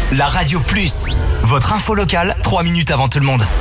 la Radio Plus. Votre info locale, 3 minutes avant tout le monde.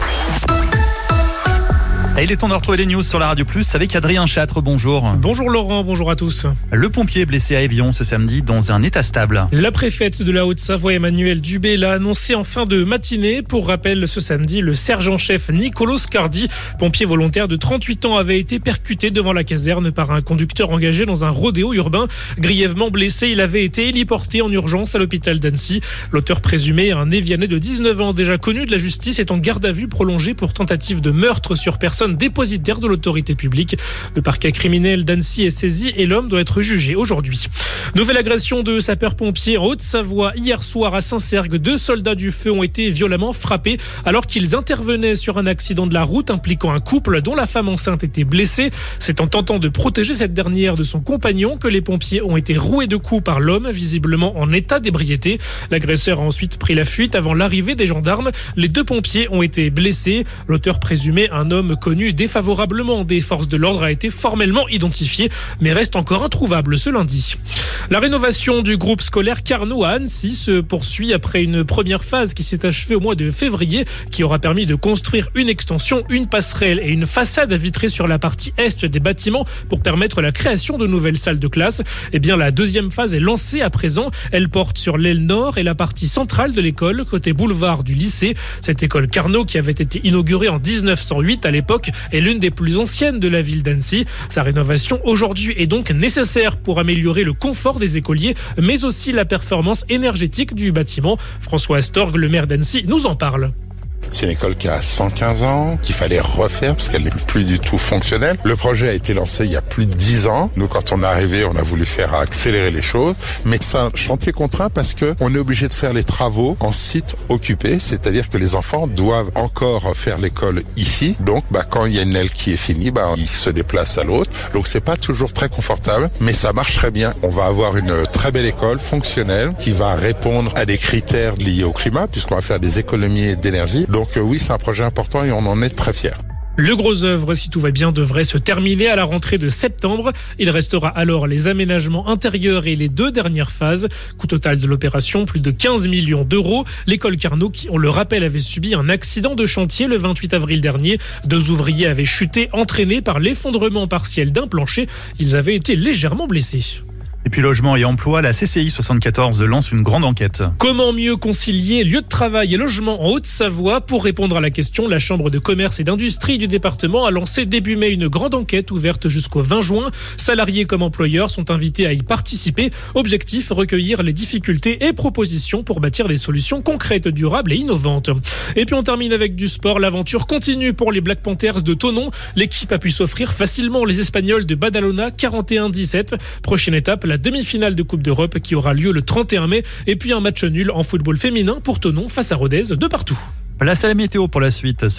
Et il est temps de retrouver les news sur la Radio Plus avec Adrien Châtre. Bonjour. Bonjour Laurent, bonjour à tous. Le pompier blessé à Évian ce samedi dans un état stable. La préfète de la Haute-Savoie, Emmanuelle Dubé, l'a annoncé en fin de matinée. Pour rappel, ce samedi, le sergent-chef Nicolo Scardi, pompier volontaire de 38 ans, avait été percuté devant la caserne par un conducteur engagé dans un rodéo urbain. Grièvement blessé, il avait été héliporté en urgence à l'hôpital d'Annecy. L'auteur présumé, un Évianais de 19 ans déjà connu de la justice, est en garde à vue prolongée pour tentative de meurtre sur personne dépositaire de l'autorité publique. Le parquet criminel d'Annecy est saisi et l'homme doit être jugé aujourd'hui. Nouvelle agression de sapeurs-pompiers en Haute-Savoie. Hier soir à Saint-Cergue, 2 soldats du feu ont été violemment frappés alors qu'ils intervenaient sur un accident de la route impliquant un couple dont la femme enceinte était blessée. C'est en tentant de protéger cette dernière de son compagnon que les pompiers ont été roués de coups par l'homme, visiblement en état d'ébriété. L'agresseur a ensuite pris la fuite avant l'arrivée des gendarmes. Les 2 pompiers ont été blessés. L'auteur présumé, un homme connu défavorablement des forces de l'ordre, a été formellement identifié, mais reste encore introuvable ce lundi. La rénovation du groupe scolaire Carnot à Annecy se poursuit après une première phase qui s'est achevée au mois de février, qui aura permis de construire une extension, une passerelle et une façade vitrée sur la partie est des bâtiments pour permettre la création de nouvelles salles de classe. Eh bien, la deuxième phase est lancée à présent. Elle porte sur l'aile nord et la partie centrale de l'école, côté boulevard du lycée. Cette école Carnot, qui avait été inaugurée en 1908 à l'époque, est l'une des plus anciennes de la ville d'Annecy. Sa rénovation aujourd'hui est donc nécessaire pour améliorer le confort des écoliers, mais aussi la performance énergétique du bâtiment. François Astorg, le maire d'Annecy, nous en parle. C'est une école qui a 115 ans, qu'il fallait refaire parce qu'elle n'est plus du tout fonctionnelle. Le projet a été lancé il y a plus de 10 ans. Nous, quand on est arrivé, on a voulu faire accélérer les choses. Mais c'est un chantier contraint parce que on est obligé de faire les travaux en site occupé. C'est-à-dire que les enfants doivent encore faire l'école ici. Donc, quand il y a une aile qui est finie, ils se déplacent à l'autre. Donc, c'est pas toujours très confortable, mais ça marche très bien. On va avoir une très belle école fonctionnelle qui va répondre à des critères liés au climat puisqu'on va faire des économies d'énergie. Donc oui, c'est un projet important et on en est très fiers. Le gros œuvre, si tout va bien, devrait se terminer à la rentrée de septembre. Il restera alors les aménagements intérieurs et les 2 dernières phases. Coût total de l'opération, plus de 15 millions d'euros. L'école Carnot, qui, on le rappelle, avait subi un accident de chantier le 28 avril dernier. 2 ouvriers avaient chuté, entraînés par l'effondrement partiel d'un plancher. Ils avaient été légèrement blessés. Et puis logement et emploi, la CCI 74 lance une grande enquête. Comment mieux concilier lieu de travail et logement en Haute-Savoie? Pour répondre à la question, la Chambre de commerce et d'industrie du département a lancé début mai une grande enquête ouverte jusqu'au 20 juin. Salariés comme employeurs sont invités à y participer. Objectif, recueillir les difficultés et propositions pour bâtir des solutions concrètes, durables et innovantes. Et puis on termine avec du sport. L'aventure continue pour les Black Panthers de Thonon. L'équipe a pu s'offrir facilement les Espagnols de Badalona, 41-17. Prochaine étape, la demi-finale de Coupe d'Europe qui aura lieu le 31 mai. Et puis un match nul en football féminin pour Thonon face à Rodez de partout. Place à la météo pour la suite.